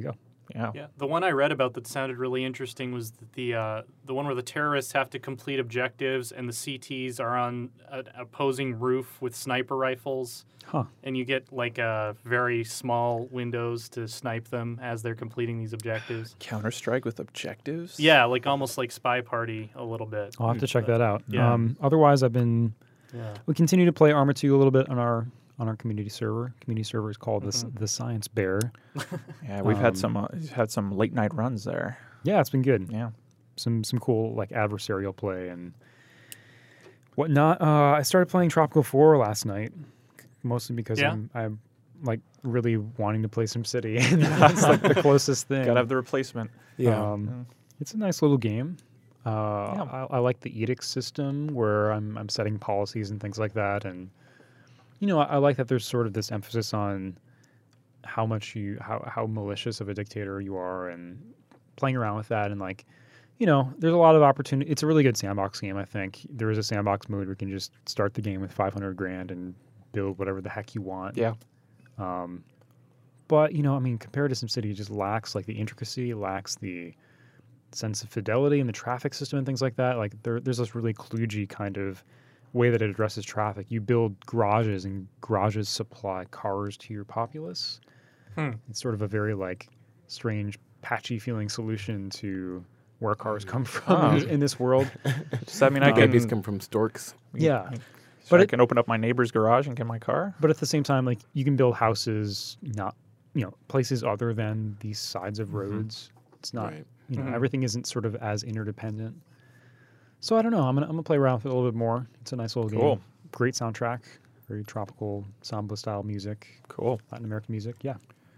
Yeah. Yeah, the one I read about that sounded really interesting was that the uh, the one where the terrorists have to complete objectives and the C Ts are on an opposing roof with sniper rifles, Huh. and you get like uh, very small windows to snipe them as they're completing these objectives. Counter Strike with objectives. Yeah, like almost like Spy Party a little bit. I'll have to check that out. Yeah. Um, otherwise, I've been Yeah. we continue to play Arma two a little bit on our on our community server. Community server is called Mhm. the the Science Bear. Yeah, we've Um, had some uh, had some late night runs there. Yeah, it's been good. Yeah. Some some cool like adversarial play and whatnot. Uh, I started playing Tropical four last night, mostly because Yeah. I'm I'm like really wanting to play some City, and that's like the closest thing. Gotta have the replacement. Yeah. Um, It's a nice little game. Uh, Yeah. I, I like the edict system where I'm I'm setting policies and things like that, and you know I, I like that there's sort of this emphasis on how much you how how malicious of a dictator you are, and playing around with that, and like you know there's a lot of opportunity. It's a really good sandbox game. I think there is a sandbox mode where you can just start the game with five hundred grand and build whatever the heck you want. Yeah. Um, but you know, I mean, compared to SimCity, it just lacks like the intricacy, it lacks the sense of fidelity in the traffic system and things like that. Like there, there's this really kludgy kind of way that it addresses traffic. You build garages, and garages supply cars to your populace. Hmm. It's sort of a very like strange, patchy feeling solution to where cars come from Oh. in, in this world. Does that mean I Um, can? Babies come from storks. Yeah. So But I it- can open up my neighbor's garage and get my car. But at the same time, like you can build houses, not you know, places other than these sides of roads. It's not, Right. you know, Mhm. everything isn't sort of as interdependent. So I don't know. I'm gonna I'm gonna play around with it a little bit more. It's a nice little Cool. game. Great soundtrack, very tropical samba style music, Cool. Latin American music. Yeah.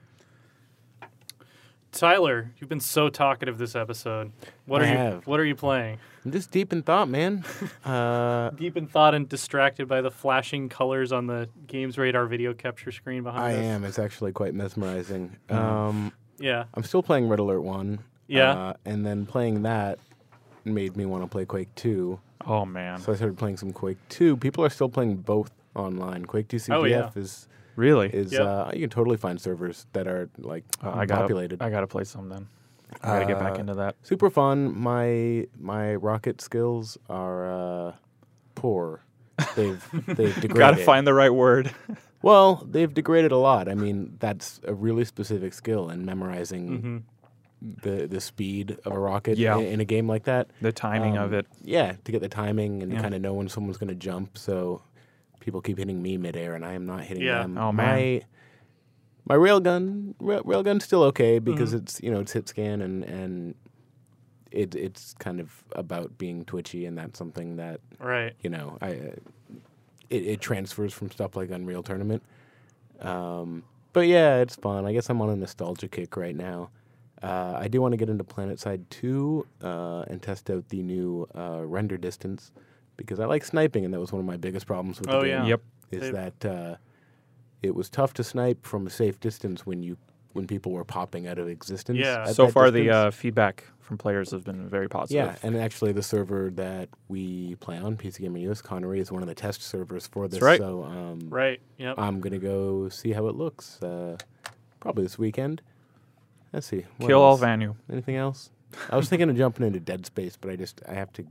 Tyler, you've been so talkative this episode. What I are you have. What are you playing? I'm just deep in thought, man. uh, Deep in thought and distracted by the flashing colors on the Games Radar video capture screen behind I us. am. It's actually quite mesmerizing. Um, Yeah. I'm still playing Red Alert one. Yeah. Uh, and then playing that made me want to play Quake two. Oh man. So I started playing some Quake two. People are still playing both online. Quake two C P F Oh, yeah. is Really? is Yep. uh, you can totally find servers that are like Oh, I gotta, populated. I gotta play some then. I gotta get back Uh, into that. Super fun. My my rocket skills are uh, poor. They've they've degraded. Gotta find the right word. Well, they've degraded a lot. I mean, that's a really specific skill in memorizing hmm the the speed of a rocket Yeah. in, in a game like that. The timing of Um, it. Yeah, to get the timing and Yeah. kind of know when someone's going to jump. So people keep hitting me midair, and I am not hitting Yeah. them. Oh, my man. my railgun rail, railgun's still okay because Mhm. it's you know it's hit scan and and it it's kind of about being twitchy, and that's something that Right. you know I uh, it, it transfers from stuff like Unreal Tournament. Um, but yeah, it's fun. I guess I'm on a nostalgia kick right now. Uh, I do want to get into PlanetSide two uh, and test out the new uh, render distance because I like sniping, and that was one of my biggest problems with Oh, the game. yeah. Yep. Is They've- that uh, it was tough to snipe from a safe distance when you when people were popping out of existence. Yeah. at So that far, the distance. uh, feedback from players has been very positive. Yeah, and actually, the server that we play on, P C Gamer U S Connery, is one of the test servers for this. right. So um, Right. Yep. I'm gonna go see how it looks. Uh, probably this weekend. Let's see. what Kill all else? Vanu. Anything else? I was thinking of jumping into Dead Space, but I just I have to.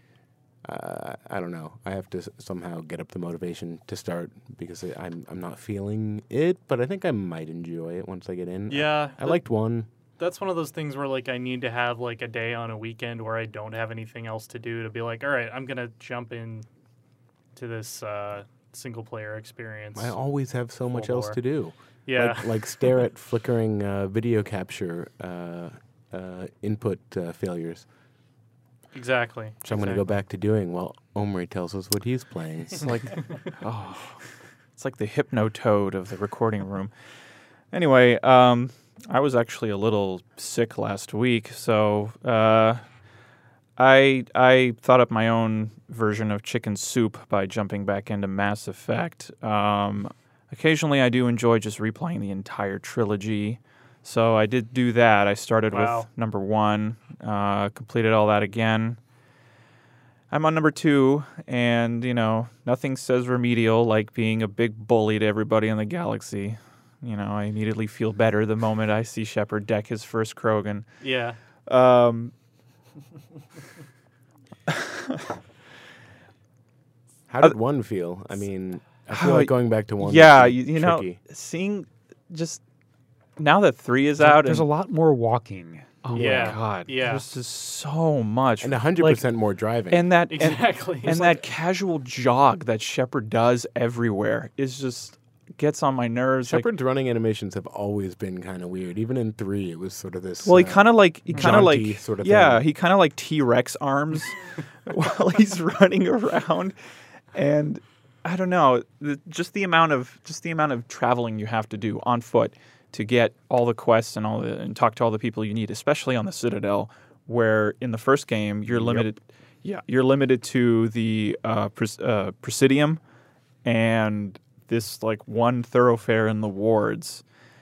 Uh, I don't know. I have to s- somehow get up the motivation to start because I, I'm I'm not feeling it, but I think I might enjoy it once I get in. yeah. I, I liked one. That's one of those things where like I need to have like a day on a weekend where I don't have anything else to do to be like, all right, I'm gonna jump in to this uh, single player experience. I always have so much Full else bore. to do. yeah. Like, like stare at flickering uh, video capture uh, uh, input uh, failures, exactly. which I'm going to go back to doing while Omri tells us what he's playing. It's like, oh, it's like the hypnotoad of the recording room. Anyway, um, I was actually a little sick last week, so uh, I I thought up my own version of chicken soup by jumping back into Mass Effect. Um, occasionally, I do enjoy just replaying the entire trilogy, so I did do that. I started Wow. with number one, uh, completed all that again. I'm on number two, and, you know, nothing says remedial like being a big bully to everybody in the galaxy. You know, I immediately feel better the moment I see Shepard deck his first Krogan. Yeah. Um, How did one feel? I mean, I feel How- like going back to one. yeah, would be you, you know, tricky. seeing just now that three is There's, out, there's a and, lot more walking. oh Yeah, my god, yeah. there's just so much, and a hundred like- percent more driving. and that and, Exactly. and that casual jog that Shepard does everywhere is just gets on my nerves. like- Shepard's running animations have always been kind of weird. Even in three, it was sort of this. Well, he uh, kind of like he kind of jaunty like sort of yeah, thing. he kind of like T Rex arms while he's running around, and I don't know, the, just the amount of just the amount of traveling you have to do on foot to get all the quests and all the and talk to all the people you need, especially on the Citadel, where in the first game you're Yep. limited. Yeah, you're limited to the uh, Pres- uh, Presidium and this like one thoroughfare in the wards,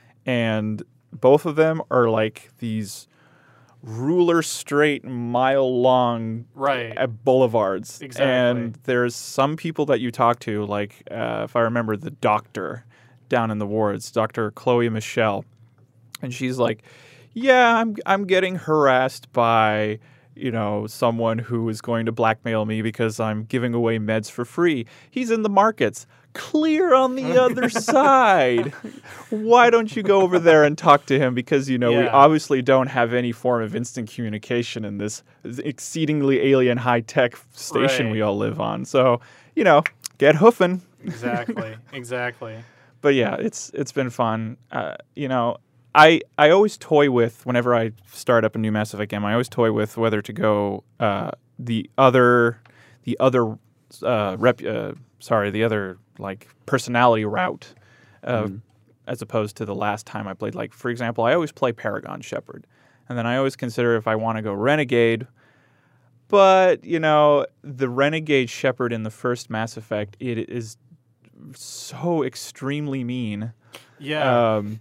and both of them are like these ruler straight mile long Right. uh, boulevards. Exactly. And there's some people that you talk to, like uh, if I remember the doctor down in the wards, Doctor Chloe Michelle, and she's like, yeah, I'm I'm getting harassed by, you know, someone who is going to blackmail me because I'm giving away meds for free. He's in the markets. Clear on the other side. Why don't you go over there and talk to him? Because, you know, we Yeah. obviously don't have any form of instant communication in this exceedingly alien high-tech station Right. we all live on. So, you know, get hoofing. Exactly. Exactly. But yeah, it's it's been fun. Uh, you know, I I always toy with whenever I start up a new Mass Effect game. I always toy with whether to go uh, the other the other uh, rep. Uh, sorry, the other like personality route, uh, as opposed to the last time I played. Like for example, I always play Paragon Shepard, and then I always consider if I want to go Renegade. But you know, the Renegade Shepard in the first Mass Effect, it is so extremely mean. Yeah. Um,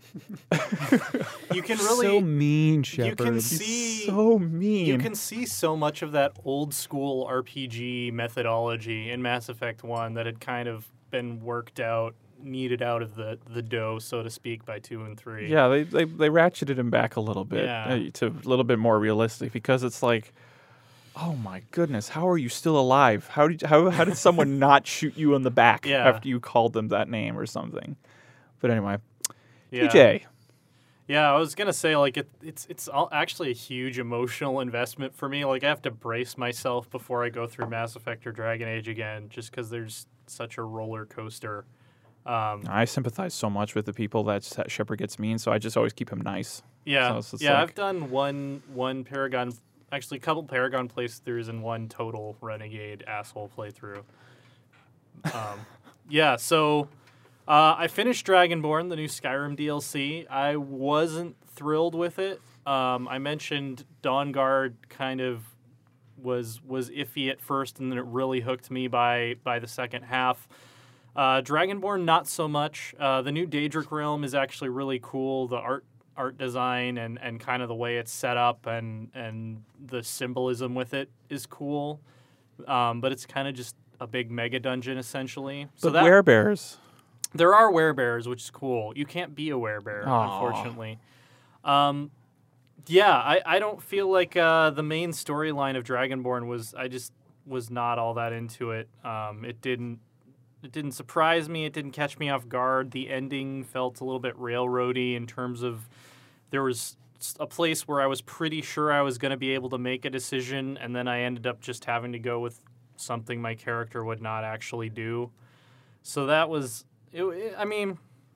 you can so really mean, you Shepard. can he's see so mean. you can see so much of that old school R P G methodology in Mass Effect one that had kind of been worked out, kneaded out of the, the dough, so to speak, by two and three. Yeah, they, they they ratcheted him back a little bit Yeah. uh, to a little bit more realistic because it's like, oh my goodness, how are you still alive? How did how how did someone not shoot you in the back Yeah. after you called them that name or something? But anyway, Yeah. T J. Yeah, I was gonna say like it, it's it's all actually a huge emotional investment for me. Like I have to brace myself before I go through Mass Effect or Dragon Age again, just because there's such a roller coaster. Um, I sympathize so much with the people that Sh- Shepard gets mean, so I just always keep him nice. yeah, So it's just yeah. like- I've done one one Paragon, actually a couple Paragon playthroughs and one total Renegade asshole playthrough. Um, yeah, so. Uh, I finished Dragonborn, the new Skyrim D L C. I wasn't thrilled with it. Um, I mentioned Dawnguard kind of was was iffy at first, and then it really hooked me by by the second half. Uh, Dragonborn, not so much. Uh, the new Daedric Realm is actually really cool. The art art design and, and kind of the way it's set up and and the symbolism with it is cool. Um, but it's kind of just a big mega dungeon essentially. So But that werebears. there are werebears, which is cool. You can't be a werebear, Aw. unfortunately. Um, yeah, I, I don't feel like uh, the main storyline of Dragonborn was. I just was not all that into it. Um, it didn't. It didn't surprise me. It didn't catch me off guard. The ending felt a little bit railroady in terms of there was a place where I was pretty sure I was going to be able to make a decision, and then I ended up just having to go with something my character would not actually do. So that was. It, it, I mean,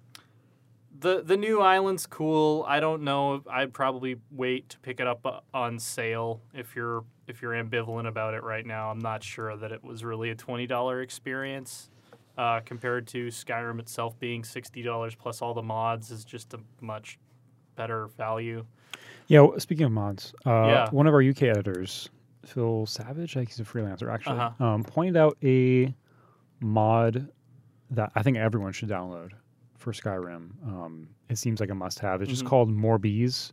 the the new island's cool. I don't know. I'd probably wait to pick it up uh, on sale if you're if you're ambivalent about it right now. I'm not sure that it was really a twenty dollars experience uh, compared to Skyrim itself being sixty dollars plus all the mods is just a much better value. Yeah, well, speaking of mods, uh, Yeah. one of our U K editors, Phil Savage, I think he's a freelancer actually, Uh-huh. um, pointed out a mod that I think everyone should download for Skyrim. Um, it seems like a must-have. It's just Mhm. called More Bees.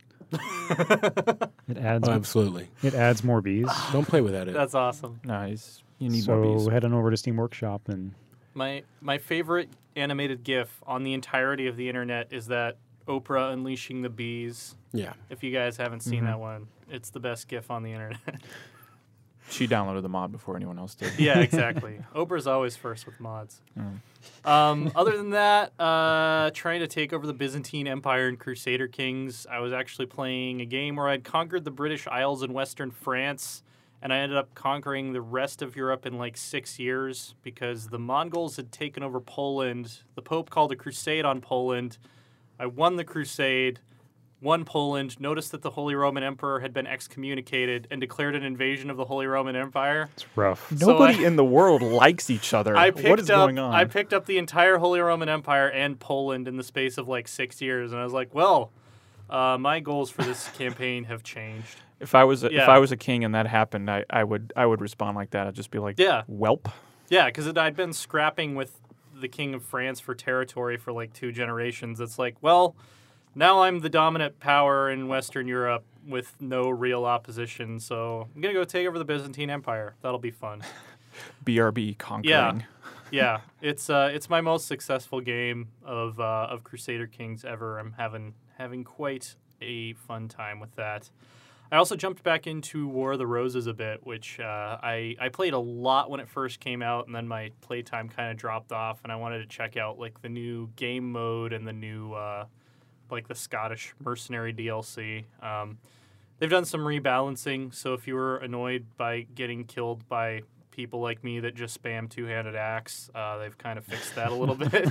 It adds Oh, absolutely. it adds more bees. Don't play without it. That's awesome. Nice. You need so more bees. head on over to Steam Workshop and My my favorite animated GIF on the entirety of the internet is that Oprah unleashing the bees. Yeah. If you guys haven't seen Mm-hmm. that one, it's the best GIF on the internet. She downloaded the mod before anyone else did. Yeah, exactly. Oprah's always first with mods. Mm. Um, other than that, uh, trying to take over the Byzantine Empire and Crusader Kings. I was actually playing a game where I'd conquered the British Isles in western France, and I ended up conquering the rest of Europe in like six years because the Mongols had taken over Poland. The Pope called a crusade on Poland. I won the crusade. Won Poland, noticed that the Holy Roman Emperor had been excommunicated, and declared an invasion of the Holy Roman Empire. It's rough. So Nobody I- in the world likes each other. I picked What is up, going on? I picked up the entire Holy Roman Empire and Poland in the space of like six years, and I was like, well, uh, my goals for this campaign have changed. if I was a, Yeah. if I was a king and that happened, I, I would I would respond like that. I'd just be like, Yeah. "Welp." Yeah, because I'd been scrapping with the King of France for territory for like two generations. It's like, well, now I'm the dominant power in Western Europe with no real opposition, so I'm going to go take over the Byzantine Empire. That'll be fun. B R B conquering. Yeah. Yeah, it's uh, it's my most successful game of uh, of Crusader Kings ever. I'm having having quite a fun time with that. I also jumped back into War of the Roses a bit, which uh, I I played a lot when it first came out, and then my playtime kind of dropped off, and I wanted to check out like the new game mode and the new uh, like the Scottish Mercenary D L C. Um, they've done some rebalancing, so if you were annoyed by getting killed by people like me that just spam two-handed axe, uh, they've kind of fixed that a little bit.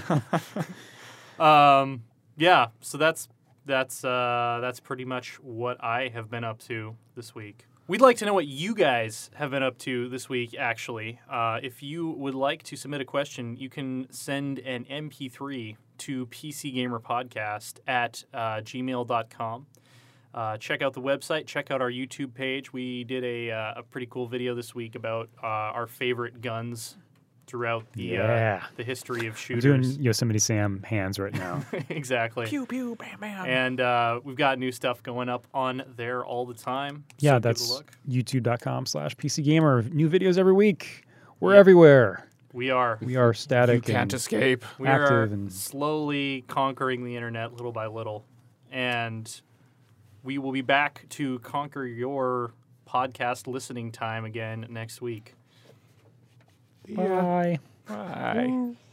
um, yeah, so that's that's uh, that's pretty much what I have been up to this week. We'd like to know what you guys have been up to this week, actually. Uh, if you would like to submit a question, you can send an M P three to PCGamerPodcast at uh, gmail dot com. Uh, check out the website. Check out our YouTube page. We did a, uh, a pretty cool video this week about uh, our favorite guns throughout the Yeah. uh, the history of I'm shooters. doing Yosemite Sam hands right now. Exactly. Pew pew bam bam. And uh, we've got new stuff going up on there all the time. So yeah, give it a that's look. youtube.com slash PC Gamer. New videos every week. We're everywhere. We are. We are You static. can't and escape. We are active and- slowly conquering the internet little by little. And we will be back to conquer your podcast listening time again next week. Bye. Bye.